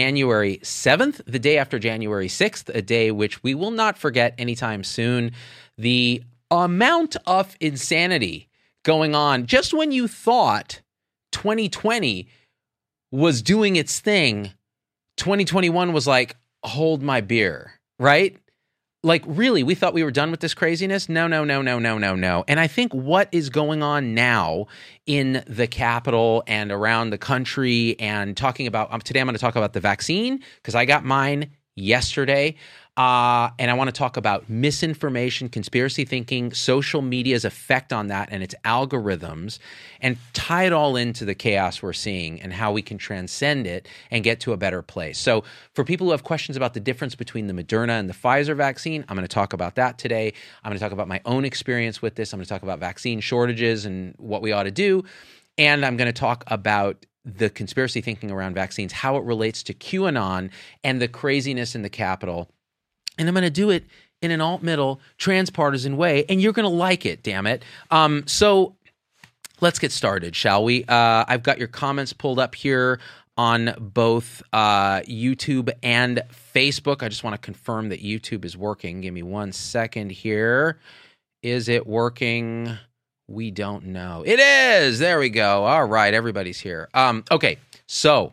January 7th, the day after January 6th, a day which we will not forget anytime soon. The amount of insanity going on just when you thought 2020 was doing its thing, 2021 was like, hold my beer, right? Like, really, we thought we were done with this craziness? No. And I think what is going on now in the Capitol and around the country and talking about, today I'm going to talk about the vaccine because I got mine yesterday. And I want to talk about misinformation, conspiracy thinking, social media's effect on that and its algorithms, and tie it all into the chaos we're seeing and how we can transcend it and get to a better place. So for people who have questions about the difference between the Moderna and the Pfizer vaccine, I'm going to talk about that today. I'm going to talk about my own experience with this. I'm going to talk about vaccine shortages and what we ought to do. And I'm going to talk about the conspiracy thinking around vaccines, how it relates to QAnon and the craziness in the Capitol. And I'm going to do it in an alt-middle, transpartisan way, and you're going to like it, damn it. So let's get started, shall we? I've got your comments pulled up here on both YouTube and Facebook. I just want to confirm that YouTube is working. Give me 1 second here. Is it working? We don't know. It is! There we go. All right, everybody's here. Okay, so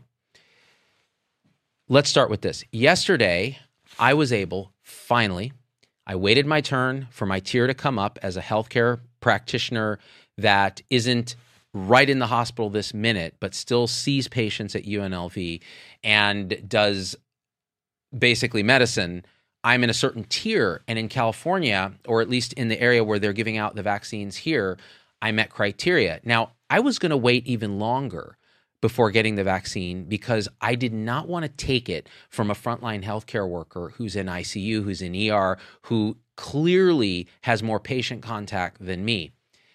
let's start with this. Yesterday, I was able, finally, I waited my turn for my tier to come up as a healthcare practitioner that isn't right in the hospital this minute, but still sees patients at UNLV and does basically medicine. I'm in a certain tier, and in California, or at least in the area where they're giving out the vaccines here, I met criteria. Now, I was going to wait even longer before getting the vaccine because I did not want to take it from a frontline healthcare worker who's in ICU, who's in ER, who clearly has more patient contact than me.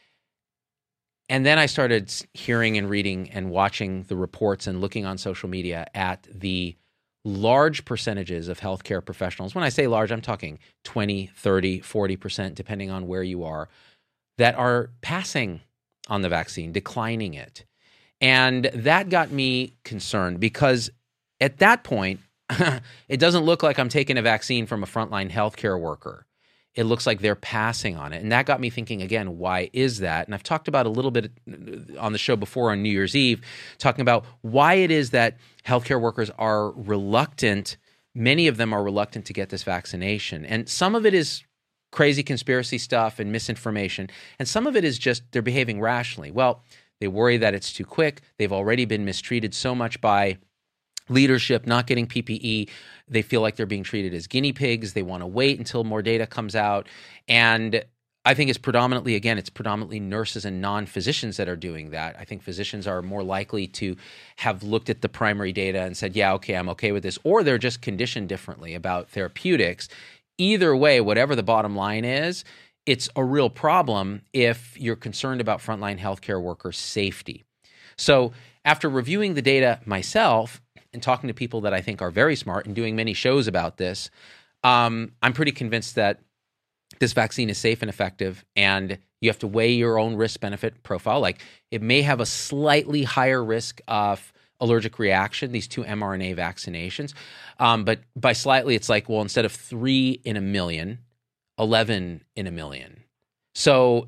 And then I started hearing and reading and watching the reports and looking on social media at the large percentages of healthcare professionals. When I say large, I'm talking 20, 30, 40%, depending on where you are, that are passing on the vaccine, declining it. And that got me concerned because at that point, it doesn't look like I'm taking a vaccine from a frontline healthcare worker. It looks like they're passing on it. And that got me thinking, again, why is that? And I've talked about a little bit on the show before on New Year's Eve, talking about why it is that healthcare workers are reluctant. Many of them are reluctant to get this vaccination. And some of it is crazy conspiracy stuff and misinformation. And some of it is just they're behaving rationally. Well, they worry that it's too quick. They've already been mistreated so much by leadership, not getting PPE. They feel like they're being treated as guinea pigs. They want to wait until more data comes out. And I think it's predominantly nurses and non-physicians that are doing that. I think physicians are more likely to have looked at the primary data and said, yeah, okay, I'm okay with this. Or they're just conditioned differently about therapeutics. Either way, whatever the bottom line is, it's a real problem if you're concerned about frontline healthcare workers' safety. So after reviewing the data myself and talking to people that I think are very smart and doing many shows about this, I'm pretty convinced that this vaccine is safe and effective, and you have to weigh your own risk-benefit profile. Like, it may have a slightly higher risk of allergic reaction, these two mRNA vaccinations. But by slightly, it's like, well, instead of 3 in a million, 11 in a million. So,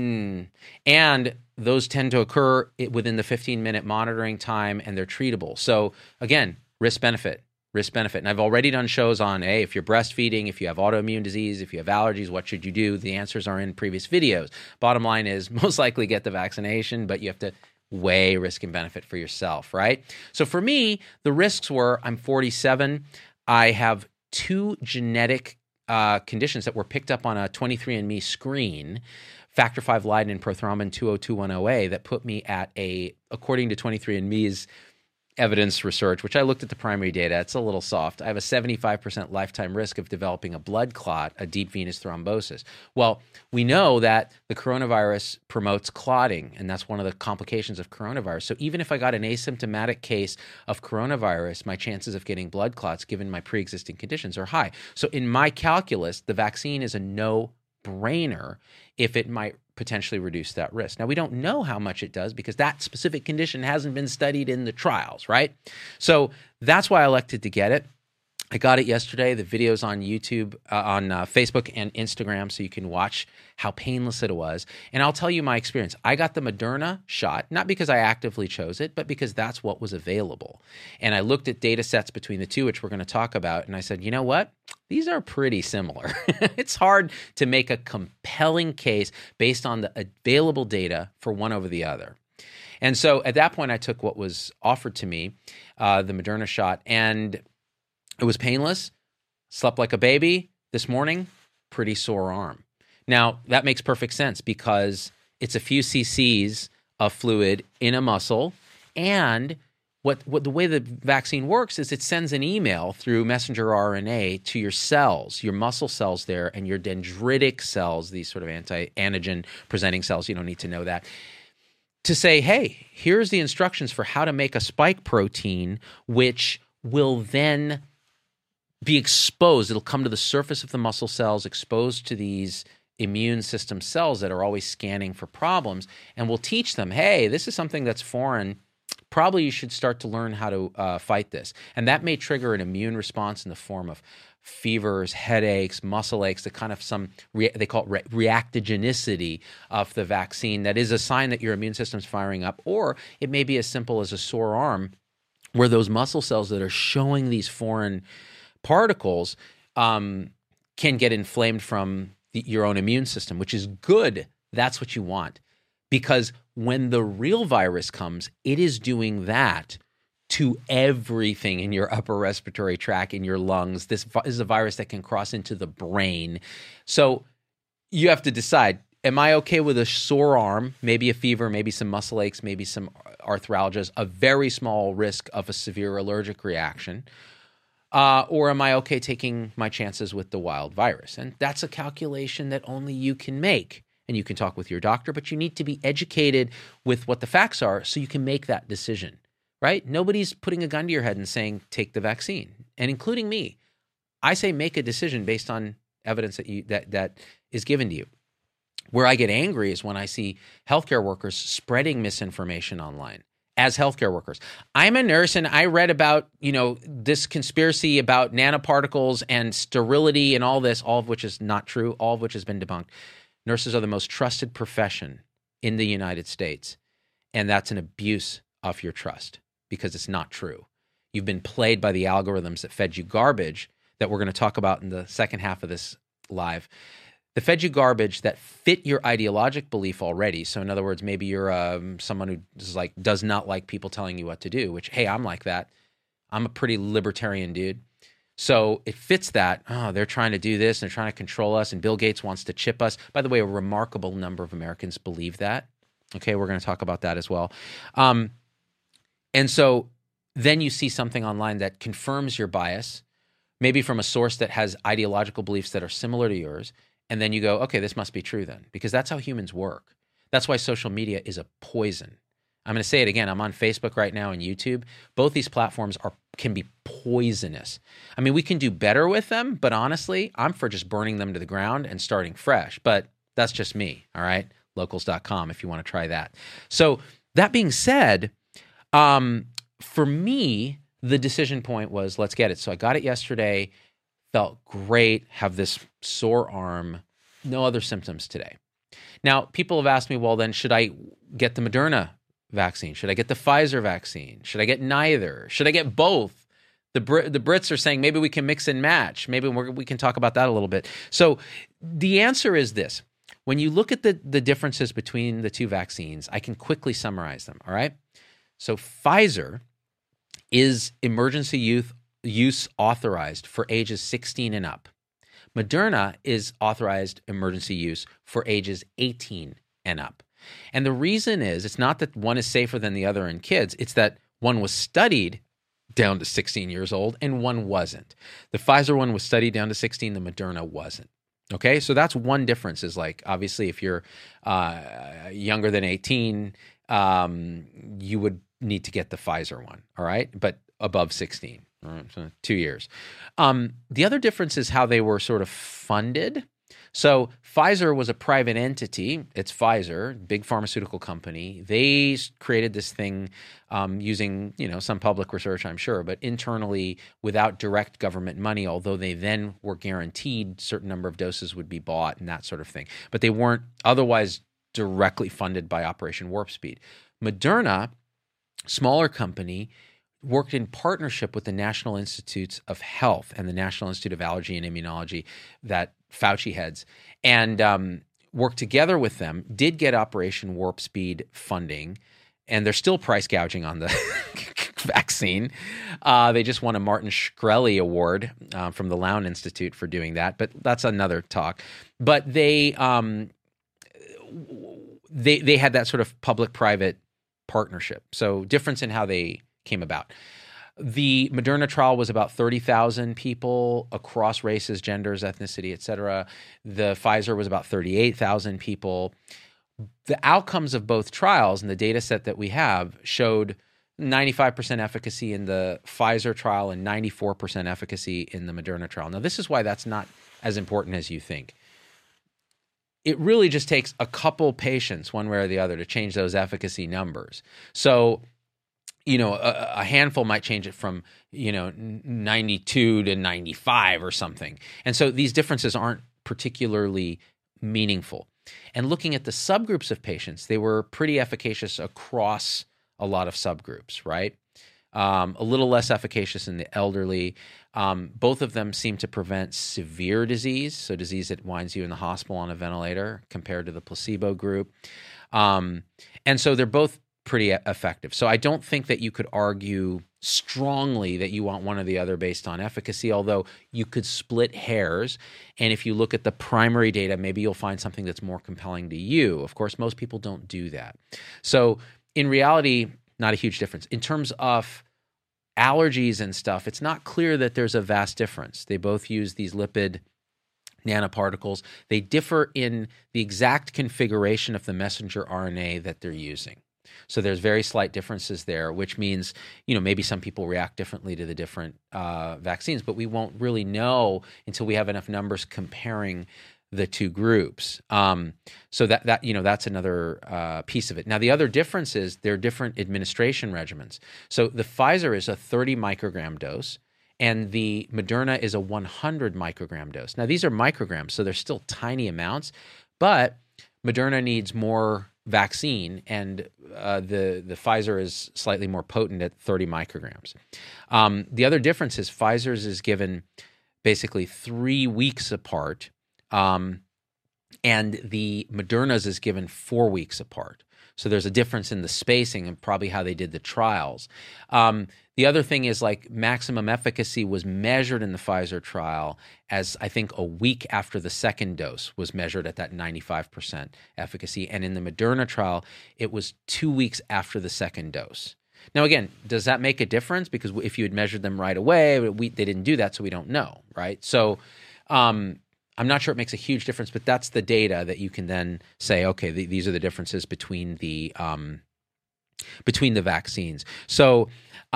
and those tend to occur within the 15-minute monitoring time, and they're treatable. So again, risk-benefit. And I've already done shows on, hey, if you're breastfeeding, if you have autoimmune disease, if you have allergies, what should you do? The answers are in previous videos. Bottom line is most likely get the vaccination, but you have to weigh risk and benefit for yourself, right? So for me, the risks were I'm 47. I have 2 genetic conditions that were picked up on a 23andMe screen, factor V Leiden and prothrombin 20210A, that put me at according to 23andMe's evidence research, which I looked at the primary data, it's a little soft. I have a 75% lifetime risk of developing a blood clot, a deep venous thrombosis. Well, we know that the coronavirus promotes clotting, and that's one of the complications of coronavirus. So even if I got an asymptomatic case of coronavirus, my chances of getting blood clots, given my pre-existing conditions, are high. So in my calculus, the vaccine is a no-brainer if it might potentially reduce that risk. Now, we don't know how much it does because that specific condition hasn't been studied in the trials, right? So that's why I elected to get it. I got it yesterday. The video's on YouTube, on Facebook and Instagram, so you can watch how painless it was. And I'll tell you my experience. I got the Moderna shot, not because I actively chose it, but because that's what was available. And I looked at data sets between the two, which we're going to talk about, and I said, you know what? These are pretty similar. It's hard to make a compelling case based on the available data for one over the other. And so at that point, I took what was offered to me, the Moderna shot, and it was painless, slept like a baby. This morning, pretty sore arm. Now, that makes perfect sense because it's a few cc's of fluid in a muscle, and what the way the vaccine works is it sends an email through messenger RNA to your cells, your muscle cells there, and your dendritic cells, these sort of anti-antigen presenting cells. You don't need to know that. To say, hey, here's the instructions for how to make a spike protein, which will then be exposed. It'll come to the surface of the muscle cells, exposed to these immune system cells that are always scanning for problems, and we'll teach them, hey, this is something that's foreign. Probably you should start to learn how to fight this. And that may trigger an immune response in the form of fevers, headaches, muscle aches, the kind of they call it reactogenicity of the vaccine. That is a sign that your immune system's firing up. Or it may be as simple as a sore arm where those muscle cells that are showing these foreign particles can get inflamed from your own immune system, which is good. That's what you want. Because when the real virus comes, it is doing that to everything in your upper respiratory tract, in your lungs. This is a virus that can cross into the brain. So you have to decide, am I okay with a sore arm, maybe a fever, maybe some muscle aches, maybe some arthralgias, a very small risk of a severe allergic reaction? Or am I okay taking my chances with the wild virus? And that's a calculation that only you can make. And you can talk with your doctor, but you need to be educated with what the facts are so you can make that decision, right? Nobody's putting a gun to your head and saying, take the vaccine. And including me, I say make a decision based on evidence that is given to you. Where I get angry is when I see healthcare workers spreading misinformation online. As healthcare workers, I'm a nurse and I read about, this conspiracy about nanoparticles and sterility and all this, all of which is not true, all of which has been debunked. Nurses are the most trusted profession in the United States, and that's an abuse of your trust because it's not true. You've been played by the algorithms that fed you garbage that we're going to talk about in the second half of this live. That fed you garbage that fit your ideologic belief already. So in other words, maybe you're someone who does not like people telling you what to do, which, hey, I'm like that. I'm a pretty libertarian dude. So it fits that, they're trying to do this and they're trying to control us and Bill Gates wants to chip us. By the way, a remarkable number of Americans believe that. Okay, we're going to talk about that as well. And so then you see something online that confirms your bias, maybe from a source that has ideological beliefs that are similar to yours. And then you go, okay, this must be true then, because that's how humans work. That's why social media is a poison. I'm going to say it again. I'm on Facebook right now and YouTube. Both these platforms can be poisonous. I mean, we can do better with them, but honestly, I'm for just burning them to the ground and starting fresh. But that's just me, all right? Locals.com if you want to try that. So that being said, for me, the decision point was let's get it. So I got it yesterday, felt great, have this sore arm, no other symptoms today. Now, people have asked me, well, then should I get the Moderna vaccine? Should I get the Pfizer vaccine? Should I get neither? Should I get both? The Brits are saying maybe we can mix and match. Maybe we can talk about that a little bit. So the answer is this. When you look at the differences between the two vaccines, I can quickly summarize them, all right? So Pfizer is emergency use authorized for ages 16 and up. Moderna is authorized emergency use for ages 18 and up. And the reason is, it's not that one is safer than the other in kids. It's that one was studied down to 16 years old and one wasn't. The Pfizer one was studied down to 16, the Moderna wasn't. Okay, so that's one difference is obviously if you're younger than 18, you would need to get the Pfizer one, all right? But above 16, all right, so 2 years. The other difference is how they were sort of funded. So Pfizer was a private entity. It's Pfizer, big pharmaceutical company. They created this thing using, some public research, I'm sure, but internally without direct government money, although they then were guaranteed certain number of doses would be bought and that sort of thing. But they weren't otherwise directly funded by Operation Warp Speed. Moderna, smaller company, worked in partnership with the National Institutes of Health and the National Institute of Allergy and Immunology that Fauci heads, and worked together with them, did get Operation Warp Speed funding, and they're still price gouging on the vaccine. They just won a Martin Shkreli Award from the Lown Institute for doing that, but that's another talk. But they had that sort of public-private partnership. So difference in how they came about. The Moderna trial was about 30,000 people across races, genders, ethnicity, et cetera. The Pfizer was about 38,000 people. The outcomes of both trials and the data set that we have showed 95% efficacy in the Pfizer trial and 94% efficacy in the Moderna trial. Now, this is why that's not as important as you think. It really just takes a couple patients, one way or the other, to change those efficacy numbers. So, a handful might change it from, 92 to 95 or something. And so these differences aren't particularly meaningful. And looking at the subgroups of patients, they were pretty efficacious across a lot of subgroups, right? A little less efficacious in the elderly. Both of them seem to prevent severe disease, so disease that winds you in the hospital on a ventilator compared to the placebo group. And so they're both pretty effective. So I don't think that you could argue strongly that you want one or the other based on efficacy, although you could split hairs. And if you look at the primary data, maybe you'll find something that's more compelling to you. Of course, most people don't do that. So in reality, not a huge difference. In terms of allergies and stuff, it's not clear that there's a vast difference. They both use these lipid nanoparticles. They differ in the exact configuration of the messenger RNA that they're using. So there's very slight differences there, which means, maybe some people react differently to the different vaccines, but we won't really know until we have enough numbers comparing the two groups. So that's another piece of it. Now, the other difference is they're different administration regimens. So the Pfizer is a 30 microgram dose, and the Moderna is a 100 microgram dose. Now, these are micrograms, so they're still tiny amounts, but Moderna needs more vaccine, and the Pfizer is slightly more potent at 30 micrograms. The other difference is Pfizer's is given basically 3 weeks apart, and the Moderna's is given 4 weeks apart. So there's a difference in the spacing and probably how they did the trials. The other thing is, like, maximum efficacy was measured in the Pfizer trial as, I think, a week after the second dose was measured at that 95% efficacy. And in the Moderna trial, it was 2 weeks after the second dose. Now, again, does that make a difference? Because if you had measured them right away, they didn't do that, so we don't know, right? So I'm not sure it makes a huge difference, but that's the data that you can then say, okay, these are the differences between the vaccines. So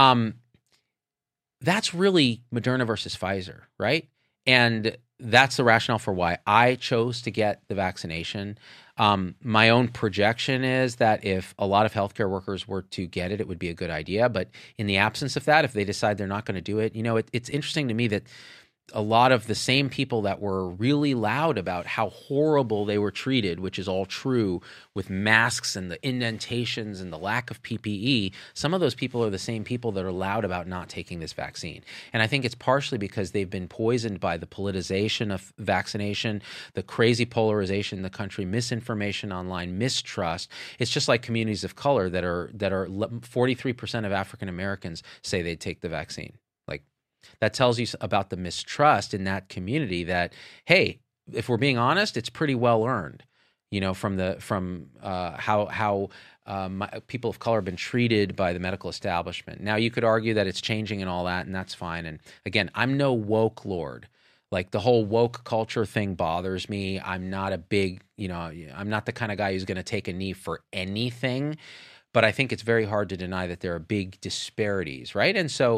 that's really Moderna versus Pfizer, right? And that's the rationale for why I chose to get the vaccination. My own projection is that if a lot of healthcare workers were to get it, it would be a good idea. But in the absence of that, if they decide they're not going to do it, it's interesting to me that a lot of the same people that were really loud about how horrible they were treated, which is all true, with masks and the indentations and the lack of PPE, some of those people are the same people that are loud about not taking this vaccine. And I think it's partially because they've been poisoned by the politicization of vaccination, the crazy polarization in the country, misinformation online, mistrust. It's just like communities of color that are 43% of African Americans say they'd take the vaccine. That tells you about the mistrust in that community that, hey, if we're being honest, it's pretty well earned, from how people of color have been treated by the medical establishment. Now, you could argue that it's changing and all that, and that's fine. And again, I'm no woke lord. Like, the whole woke culture thing bothers me. I'm not a big, I'm not the kind of guy who's going to take a knee for anything. But I think it's very hard to deny that there are big disparities, right? And so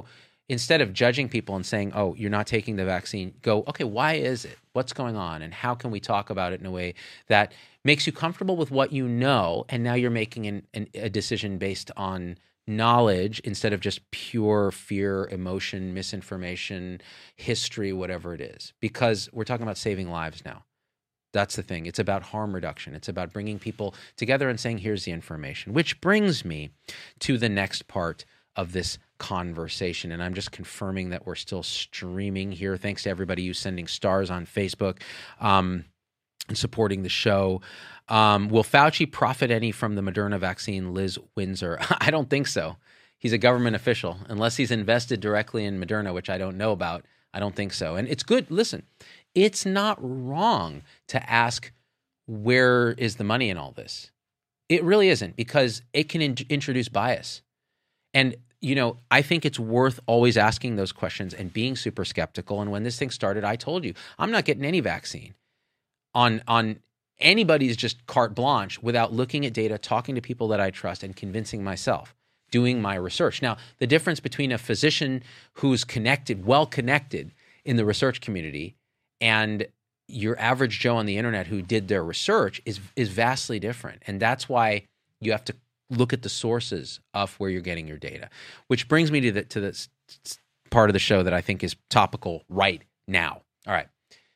instead of judging people and saying, oh, you're not taking the vaccine, go, okay, why is it? What's going on? And how can we talk about it in a way that makes you comfortable with what you know, and now you're making a decision based on knowledge instead of just pure fear, emotion, misinformation, history, whatever it is. Because we're talking about saving lives now. That's the thing. It's about harm reduction. It's about bringing people together and saying, here's the information, which brings me to the next part of this conversation. And I'm just confirming that we're still streaming here. Thanks to everybody who's sending stars on Facebook and supporting the show. Will Fauci profit any from the Moderna vaccine, Liz Windsor? I don't think so. He's a government official. Unless he's invested directly in Moderna, which I don't know about, I don't think so. And it's good. Listen, it's not wrong to ask, where is the money in all this? It really isn't, because it can introduce bias. And, you know, I think it's worth always asking those questions and being super skeptical. And when this thing started, I told you, I'm not getting any vaccine on anybody's just carte blanche without looking at data, talking to people that I trust, and convincing myself, doing my research. Now, the difference between a physician who's connected, well-connected in the research community, and your average Joe on the internet who did their research is vastly different. And that's why you have to look at the sources of where you're getting your data, which brings me to this part of the show that I think is topical right now. All right.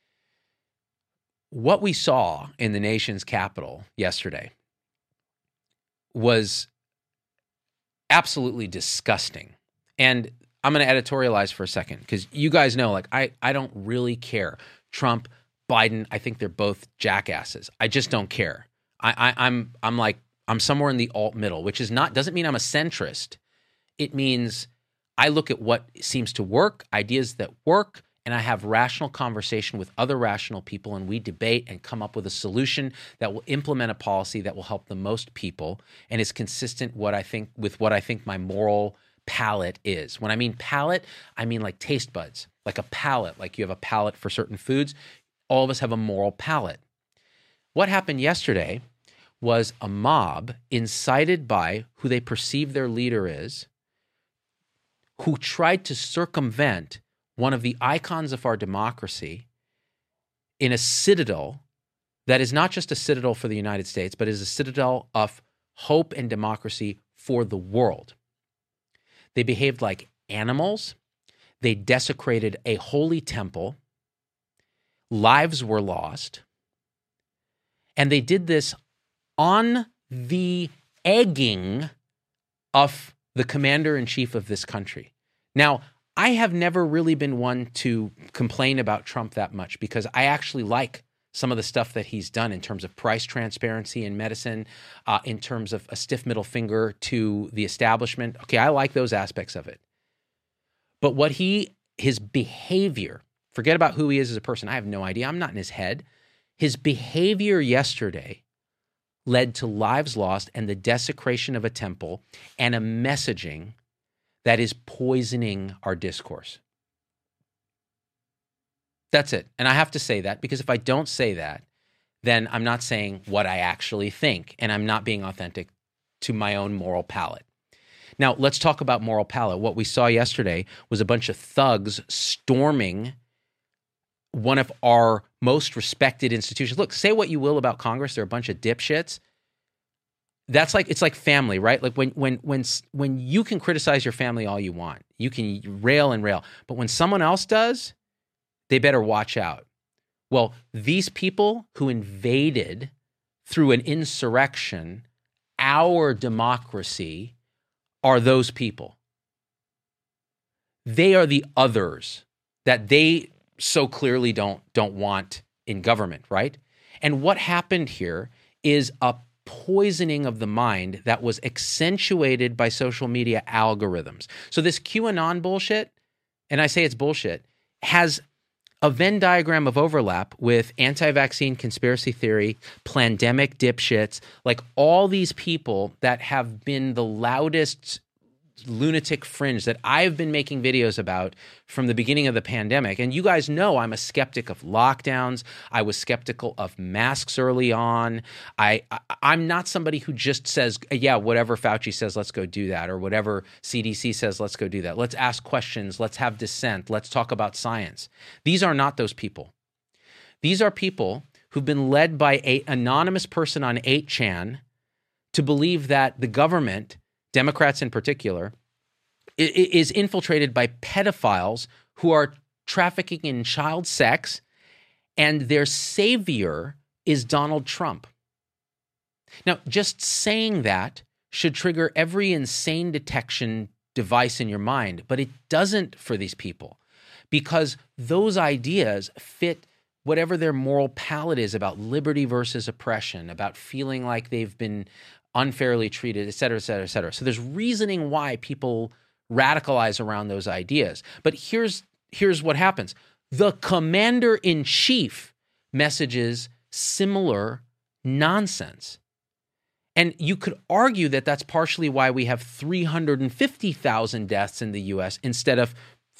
What we saw in the nation's capital yesterday was absolutely disgusting. And I'm going to editorialize for a second, because you guys know, like, I don't really care. Trump, Biden, I think they're both jackasses. I just don't care. I'm somewhere in the alt middle, which doesn't mean I'm a centrist. It means I look at what seems to work, ideas that work, and I have rational conversation with other rational people, and we debate and come up with a solution that will implement a policy that will help the most people and is consistent with what I think my moral palate is. When I mean palate, I mean like taste buds, like a palate, like you have a palate for certain foods. All of us have a moral palate. What happened yesterday was a mob incited by who they perceive their leader is, who tried to circumvent one of the icons of our democracy in a citadel that is not just a citadel for the United States, but is a citadel of hope and democracy for the world. They behaved like animals. They desecrated a holy temple. Lives were lost. And they did this on the egging of the commander-in-chief of this country. Now, I have never really been one to complain about Trump that much, because I actually like some of the stuff that he's done in terms of price transparency in medicine, in terms of a stiff middle finger to the establishment. Okay, I like those aspects of it. But his behavior, forget about who he is as a person. I have no idea. I'm not in his head. His behavior yesterday led to lives lost and the desecration of a temple and a messaging that is poisoning our discourse. That's it. And I have to say that, because if I don't say that, then I'm not saying what I actually think, and I'm not being authentic to my own moral palate. Now, let's talk about moral palate. What we saw yesterday was a bunch of thugs storming one of our most respected institutions. Look, say what you will about Congress, they're a bunch of dipshits. It's like family, right? Like when you can criticize your family all you want, you can rail and rail, but when someone else does, they better watch out. Well, these people who invaded through an insurrection our democracy are those people. They are the others that they so clearly don't want in government, right? And what happened here is a poisoning of the mind that was accentuated by social media algorithms. So this QAnon bullshit, and I say it's bullshit, has a Venn diagram of overlap with anti-vaccine conspiracy theory, pandemic dipshits, like all these people that have been the loudest lunatic fringe that I've been making videos about from the beginning of the pandemic. And you guys know I'm a skeptic of lockdowns. I was skeptical of masks early on. I'm not somebody who just says, yeah, whatever Fauci says, let's go do that, or whatever CDC says, let's go do that. Let's ask questions. Let's have dissent. Let's talk about science. These are not those people. These are people who've been led by an anonymous person on 8chan to believe that the government, Democrats in particular, is infiltrated by pedophiles who are trafficking in child sex, and their savior is Donald Trump. Now, just saying that should trigger every insane detection device in your mind, but it doesn't for these people, because those ideas fit whatever their moral palette is about liberty versus oppression, about feeling like they've been unfairly treated, et cetera, et cetera, et cetera. So there's reasoning why people radicalize around those ideas. But here's what happens. The commander-in-chief messages similar nonsense. And you could argue that that's partially why we have 350,000 deaths in the U.S. instead of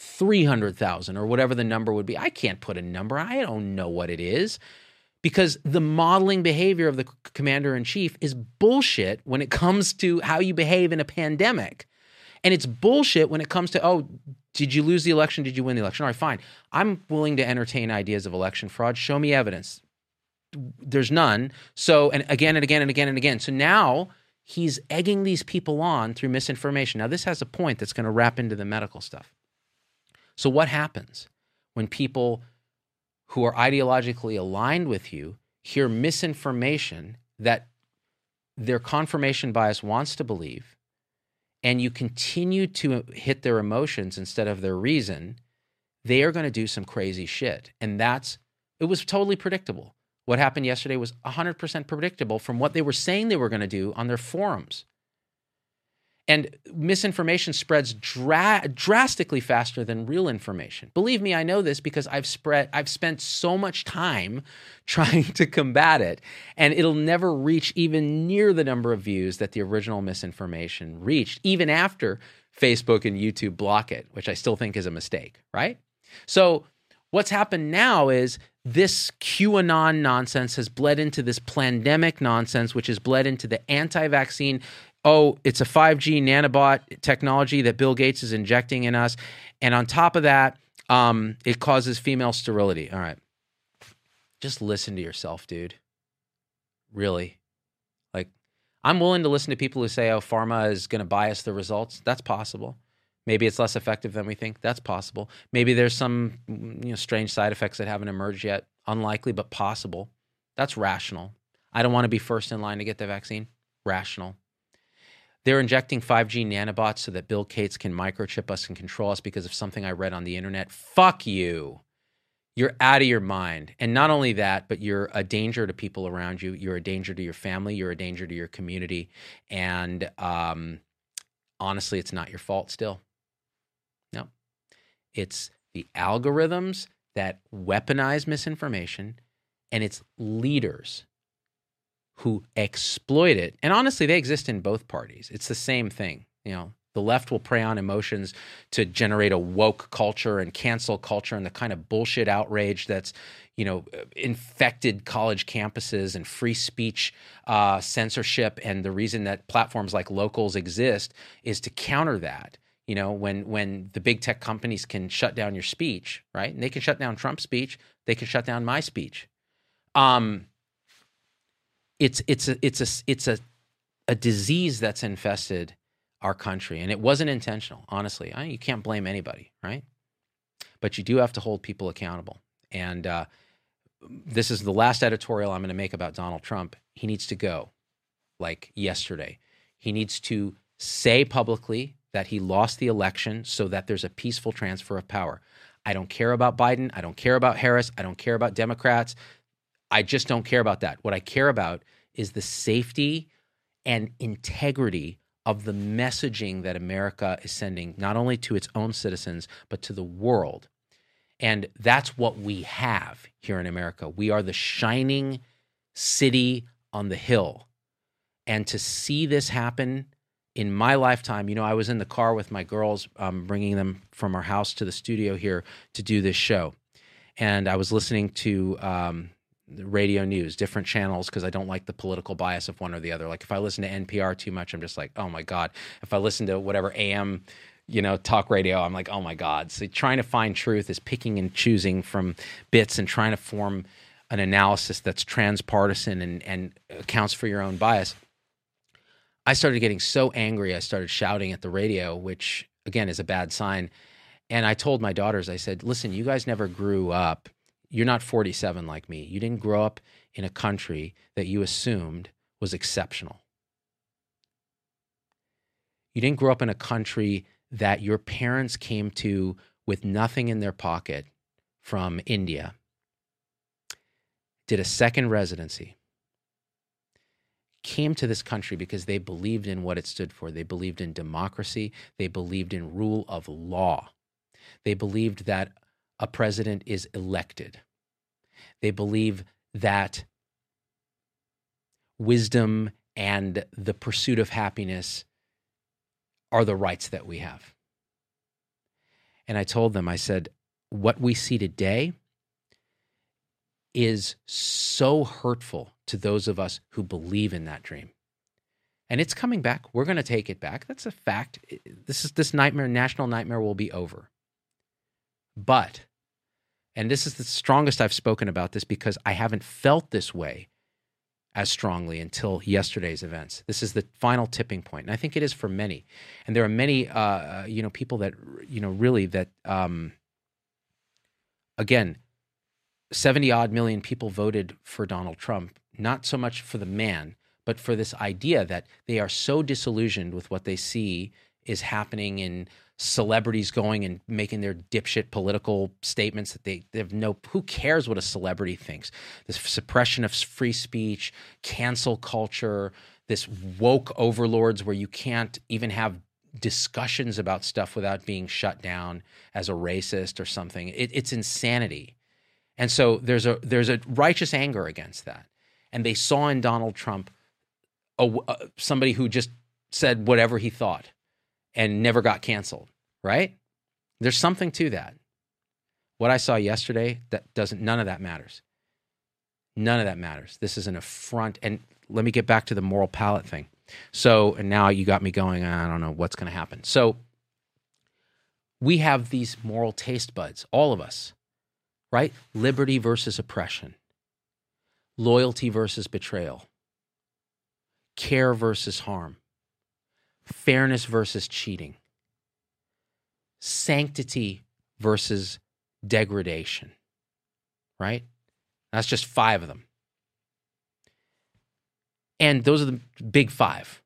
300,000 or whatever the number would be. I can't put a number. I don't know what it is. Because the modeling behavior of the commander-in-chief is bullshit when it comes to how you behave in a pandemic. And it's bullshit when it comes to, oh, did you lose the election? Did you win the election? All right, fine. I'm willing to entertain ideas of election fraud. Show me evidence. There's none. So, and again and again and again and again. So now he's egging these people on through misinformation. Now, this has a point that's going to wrap into the medical stuff. So what happens when people who are ideologically aligned with you hear misinformation that their confirmation bias wants to believe, and you continue to hit their emotions instead of their reason? They are going to do some crazy shit. And it was totally predictable. What happened yesterday was 100% predictable from what they were saying they were going to do on their forums. And misinformation spreads drastically faster than real information. Believe me, I know this because I've spent so much time trying to combat it, and it'll never reach even near the number of views that the original misinformation reached, even after Facebook and YouTube block it, which I still think is a mistake, right? So what's happened now is this QAnon nonsense has bled into this plandemic nonsense, which has bled into the anti-vaccine. Oh, it's a 5G nanobot technology that Bill Gates is injecting in us. And on top of that, it causes female sterility. All right. Just listen to yourself, dude. Really. Like, I'm willing to listen to people who say, oh, pharma is going to bias the results. That's possible. Maybe it's less effective than we think. That's possible. Maybe there's some strange side effects that haven't emerged yet. Unlikely, but possible. That's rational. I don't want to be first in line to get the vaccine. Rational. They're injecting 5G nanobots so that Bill Gates can microchip us and control us because of something I read on the internet. Fuck you. You're out of your mind. And not only that, but you're a danger to people around you. You're a danger to your family. You're a danger to your community. And honestly, it's not your fault still. No. It's the algorithms that weaponize misinformation, and it's leaders who exploit it. And honestly, they exist in both parties. It's the same thing. The left will prey on emotions to generate a woke culture and cancel culture and the kind of bullshit outrage that's, infected college campuses and free speech censorship. And the reason that platforms like Locals exist is to counter that. When the big tech companies can shut down your speech, right? And they can shut down Trump's speech. They can shut down my speech. It's a disease that's infested our country, and it wasn't intentional. Honestly, you can't blame anybody, right? But you do have to hold people accountable. And this is the last editorial I'm going to make about Donald Trump. He needs to go, like yesterday. He needs to say publicly that he lost the election so that there's a peaceful transfer of power. I don't care about Biden. I don't care about Harris. I don't care about Democrats. I just don't care about that. What I care about is the safety and integrity of the messaging that America is sending, not only to its own citizens, but to the world. And that's what we have here in America. We are the shining city on the hill. And to see this happen in my lifetime, I was in the car with my girls, bringing them from our house to the studio here to do this show. And I was listening to the radio news, different channels, because I don't like the political bias of one or the other. Like if I listen to NPR too much, I'm just like, oh my God. If I listen to whatever AM, talk radio, I'm like, oh my God. So trying to find truth is picking and choosing from bits and trying to form an analysis that's transpartisan and accounts for your own bias. I started getting so angry, I started shouting at the radio, which again is a bad sign. And I told my daughters, I said, listen, you guys never grew up. You're not 47 like me. You didn't grow up in a country that you assumed was exceptional. You didn't grow up in a country that your parents came to with nothing in their pocket from India, did a second residency, came to this country because they believed in what it stood for. They believed in democracy. They believed in rule of law. They believed that a president is elected. They believe that wisdom and the pursuit of happiness are the rights that we have. And I told them, I said, what we see today is so hurtful to those of us who believe in that dream. And it's coming back. We're going to take it back. That's a fact. This nightmare, national nightmare, will be over. But, and this is the strongest I've spoken about this because I haven't felt this way as strongly until yesterday's events. This is the final tipping point, and I think it is for many. And there are many, people that, really that, again, 70-odd million people voted for Donald Trump, not so much for the man, but for this idea that they are so disillusioned with what they see is happening in celebrities going and making their dipshit political statements that they have who cares what a celebrity thinks? This suppression of free speech, cancel culture, this woke overlords where you can't even have discussions about stuff without being shut down as a racist or something. It's insanity. And so there's a righteous anger against that. And they saw in Donald Trump somebody who just said whatever he thought and never got canceled, right? There's something to that. What I saw yesterday, none of that matters. None of that matters. This is an affront. And let me get back to the moral palate thing. So, and now you got me going, I don't know what's going to happen. So we have these moral taste buds, all of us, right? Liberty versus oppression, loyalty versus betrayal, care versus harm, fairness versus cheating, sanctity versus degradation, right? That's just 5 of them. And those are the big 5.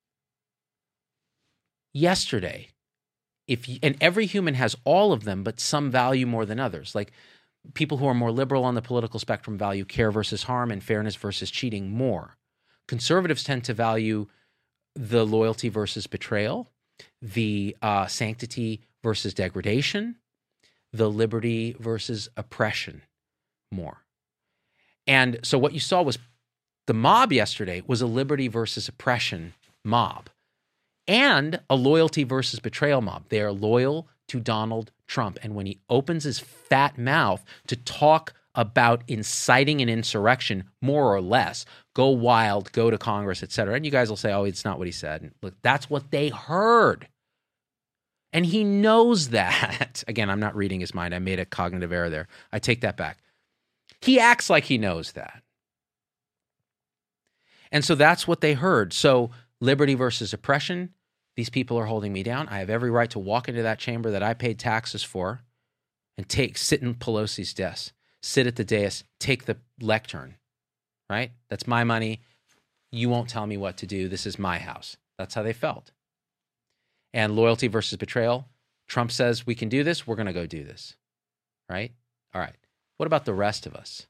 Yesterday, and every human has all of them, but some value more than others. Like people who are more liberal on the political spectrum value care versus harm and fairness versus cheating more. Conservatives tend to value the loyalty versus betrayal, the sanctity versus degradation, the liberty versus oppression more. And so what you saw was the mob yesterday was a liberty versus oppression mob and a loyalty versus betrayal mob. They are loyal to Donald Trump. And when he opens his fat mouth to talk about inciting an insurrection, more or less, go wild, go to Congress, et cetera. And you guys will say, oh, it's not what he said. And look, that's what they heard. And he knows that. Again, I'm not reading his mind. I made a cognitive error there. I take that back. He acts like he knows that. And so that's what they heard. So liberty versus oppression, these people are holding me down. I have every right to walk into that chamber that I paid taxes for and sit in Pelosi's desk. Sit at the dais, take the lectern, right? That's my money. You won't tell me what to do. This is my house. That's how they felt. And loyalty versus betrayal. Trump says we can do this. We're going to go do this, right? All right. What about the rest of us?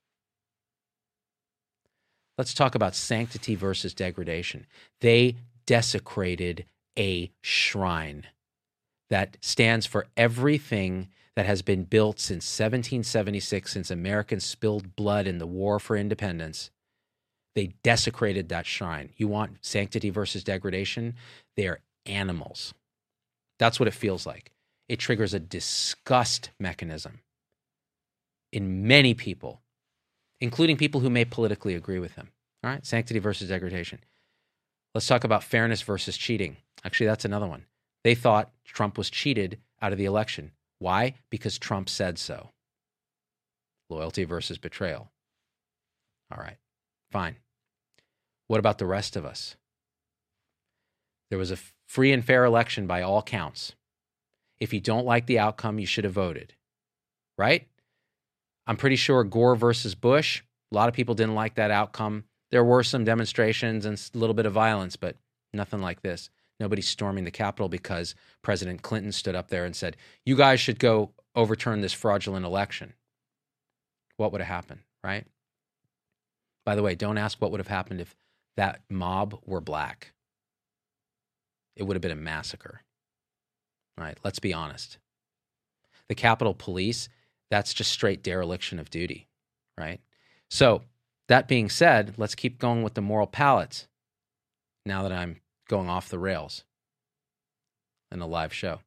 Let's talk about sanctity versus degradation. They desecrated a shrine that stands for everything that has been built since 1776, since Americans spilled blood in the war for independence. They desecrated that shrine. You want sanctity versus degradation? They are animals. That's what it feels like. It triggers a disgust mechanism in many people, including people who may politically agree with him. All right, sanctity versus degradation. Let's talk about fairness versus cheating. Actually, that's another one. They thought Trump was cheated out of the election. Why? Because Trump said so. Loyalty versus betrayal. All right, fine. What about the rest of us? There was a free and fair election by all counts. If you don't like the outcome, you should have voted, right? I'm pretty sure Gore versus Bush, a lot of people didn't like that outcome. There were some demonstrations and a little bit of violence, but nothing like this. Nobody's storming the Capitol because President Clinton stood up there and said, you guys should go overturn this fraudulent election. What would have happened, right? By the way, don't ask what would have happened if that mob were black. It would have been a massacre, right? Let's be honest. The Capitol Police, that's just straight dereliction of duty, right? So that being said, let's keep going with the moral palettes now that I'm going off the rails in a live show.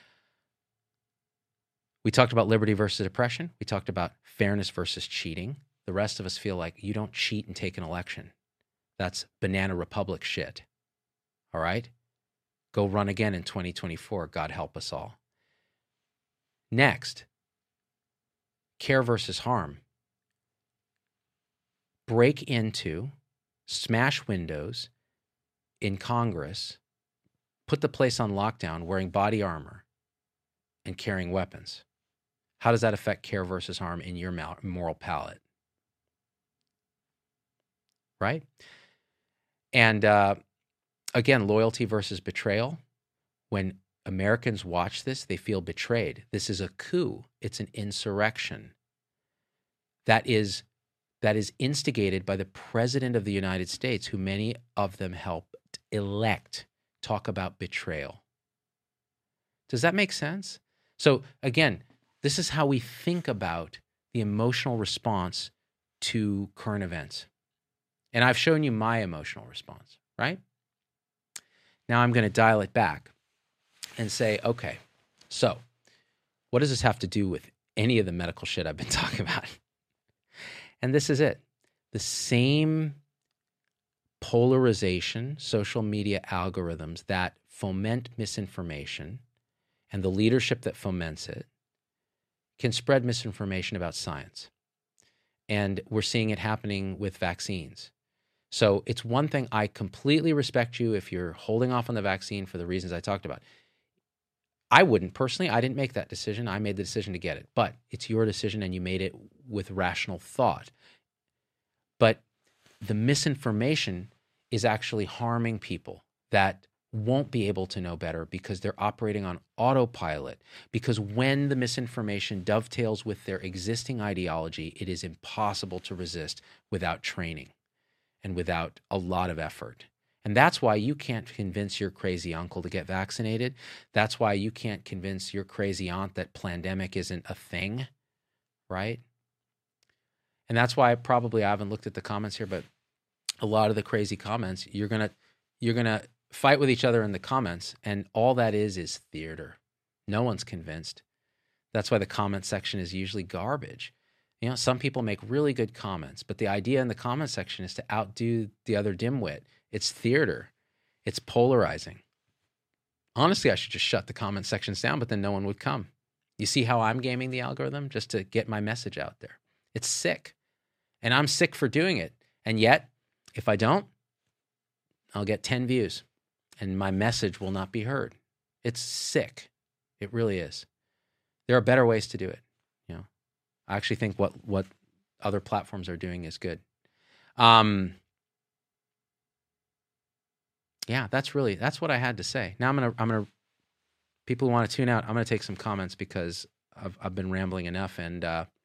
We talked about liberty versus oppression. We talked about fairness versus cheating. The rest of us feel like you don't cheat and take an election. That's banana republic shit. All right? Go run again in 2024. God help us all. Next, care versus harm. Break into, smash windows in Congress, put the place on lockdown wearing body armor and carrying weapons. How does that affect care versus harm in your moral palette? Right? And again, loyalty versus betrayal. When Americans watch this, they feel betrayed. This is a coup. It's an insurrection. That is instigated by the President of the United States, who many of them helped elect. Talk about betrayal. Does that make sense? So again, this is how we think about the emotional response to current events. And I've shown you my emotional response, right? Now I'm going to dial it back and say, okay, so what does this have to do with any of the medical shit I've been talking about? And this is it. The same polarization, social media algorithms that foment misinformation and the leadership that foments it can spread misinformation about science. And we're seeing it happening with vaccines. So it's one thing, I completely respect you if you're holding off on the vaccine for the reasons I talked about. I wouldn't personally. I didn't make that decision. I made the decision to get it. But it's your decision and you made it with rational thought. But the misinformation is actually harming people that won't be able to know better because they're operating on autopilot. Because when the misinformation dovetails with their existing ideology, it is impossible to resist without training and without a lot of effort. And that's why you can't convince your crazy uncle to get vaccinated. That's why you can't convince your crazy aunt that pandemic isn't a thing, right? And that's why I haven't looked at the comments here, but a lot of the crazy comments, you're gonna fight with each other in the comments, and all that is theater. No one's convinced. That's why the comment section is usually garbage. You know, some people make really good comments, but the idea in the comment section is to outdo the other dimwit. It's theater. It's polarizing. Honestly, I should just shut the comment sections down, but then no one would come. You see how I'm gaming the algorithm just to get my message out there? It's sick. And I'm sick for doing it. And yet, if I don't, I'll get 10 views and my message will not be heard. It's sick. It really is. There are better ways to do it. You know, I actually think what other platforms are doing is good. Yeah, that's what I had to say. Now I'm gonna people who want to tune out, I'm gonna take some comments because I've been rambling enough, and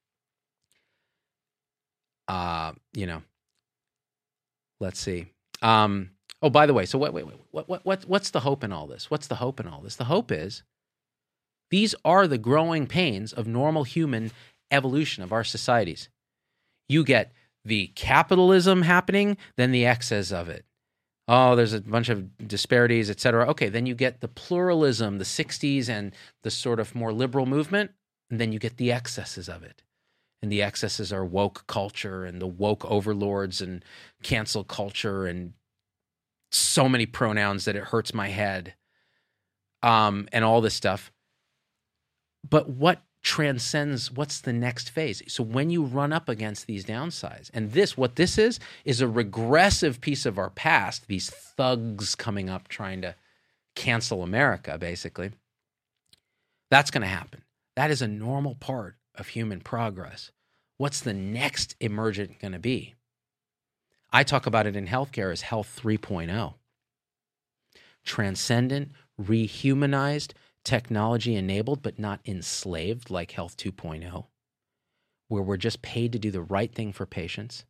you know, let's see. Oh, by the way, so what's the hope in all this? What's the hope in all this? The hope is these are the growing pains of normal human evolution of our societies. You get the capitalism happening, then the excess of it. Oh, there's a bunch of disparities, et cetera. Okay, then you get the pluralism, the 60s, and the sort of more liberal movement, and then you get the excesses of it. And the excesses are woke culture and the woke overlords and cancel culture and so many pronouns that it hurts my head, and all this stuff. But what transcends, what's the next phase? So when you run up against these downsides, and what this is a regressive piece of our past, these thugs coming up trying to cancel America, basically, that's going to happen. That is a normal part of human progress. What's the next emergent going to be? I talk about it in healthcare as Health 3.0. Transcendent, rehumanized, technology-enabled, but not enslaved like Health 2.0, where we're just paid to do the right thing for patients,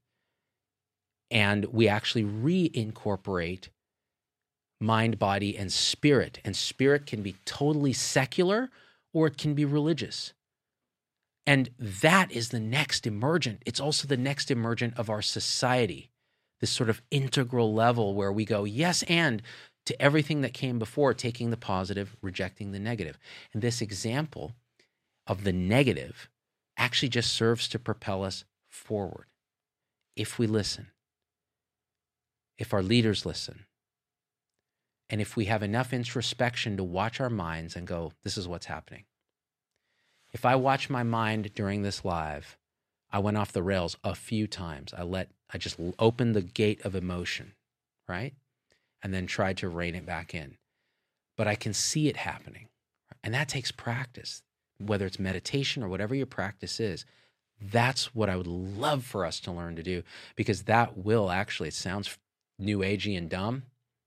and we actually reincorporate mind, body, and spirit. And spirit can be totally secular or it can be religious. And that is the next emergent. It's also the next emergent of our society, this sort of integral level where we go, yes, and to everything that came before, taking the positive, rejecting the negative. And this example of the negative actually just serves to propel us forward. If we listen, if our leaders listen, and if we have enough introspection to watch our minds and go, this is what's happening. If I watch my mind during this live, I went off the rails a few times. I just opened the gate of emotion, right? And then tried to rein it back in. But I can see it happening. And that takes practice, whether it's meditation or whatever your practice is. That's what I would love for us to learn to do, because that will actually, it sounds new agey and dumb,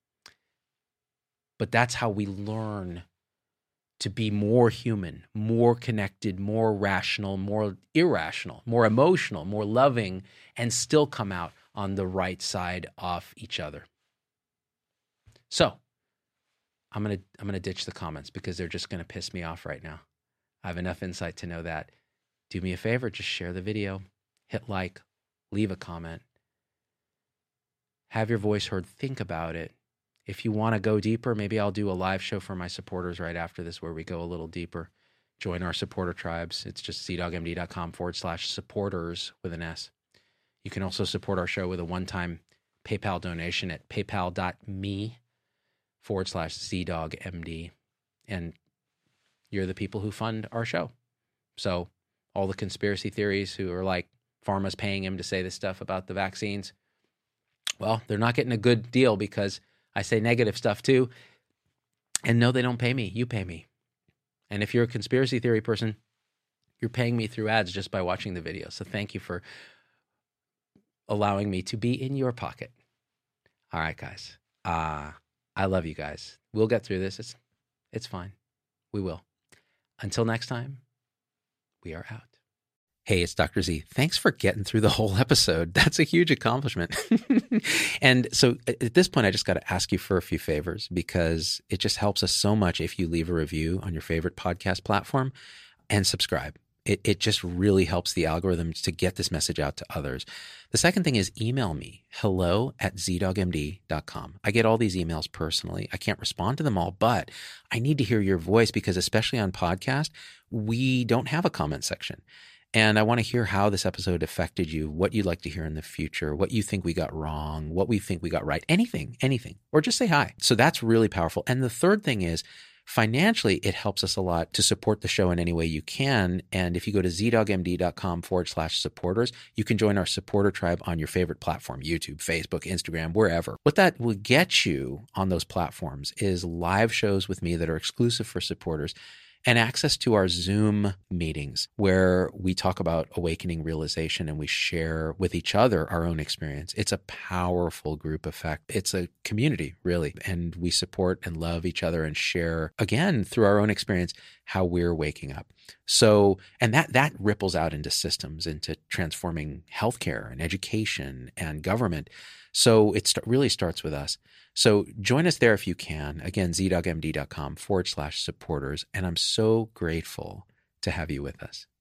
but that's how we learn to be more human, more connected, more rational, more irrational, more emotional, more loving, and still come out on the right side of each other. So I'm gonna ditch the comments because they're just gonna piss me off right now. I have enough insight to know that. Do me a favor, just share the video, hit like, leave a comment, have your voice heard, think about it. If you want to go deeper, maybe I'll do a live show for my supporters right after this where we go a little deeper. Join our supporter tribes. It's just zdogmd.com/supporters with an S. You can also support our show with a one-time PayPal donation at paypal.me/zdogmd. And you're the people who fund our show. So all the conspiracy theories who are like, pharma's paying him to say this stuff about the vaccines, well, they're not getting a good deal because I say negative stuff too. And no, they don't pay me. You pay me. And if you're a conspiracy theory person, you're paying me through ads just by watching the video. So thank you for allowing me to be in your pocket. All right, guys. I love you guys. We'll get through this. It's fine. We will. Until next time, we are out. Hey, it's Dr. Z. Thanks for getting through the whole episode. That's a huge accomplishment. And so at this point, I just got to ask you for a few favors because it just helps us so much if you leave a review on your favorite podcast platform and subscribe. It just really helps the algorithms to get this message out to others. The second thing is email me, hello@zdogmd.com. I get all these emails personally. I can't respond to them all, but I need to hear your voice because especially on podcast, we don't have a comment section. And I want to hear how this episode affected you, what you'd like to hear in the future, what you think we got wrong, what we think we got right, anything, or just say hi. So that's really powerful. And the third thing is financially, it helps us a lot to support the show in any way you can. And if you go to zdogmd.com/supporters, you can join our supporter tribe on your favorite platform, YouTube, Facebook, Instagram, wherever. What that will get you on those platforms is live shows with me that are exclusive for supporters and access to our Zoom meetings where we talk about awakening realization and we share with each other our own experience. It's a powerful group effect. It's a community, really. And we support and love each other and share, again, through our own experience, how we're waking up. So, and that ripples out into systems, into transforming healthcare and education and government. So it really starts with us. So join us there if you can. Again, zdogmd.com/supporters. And I'm so grateful to have you with us.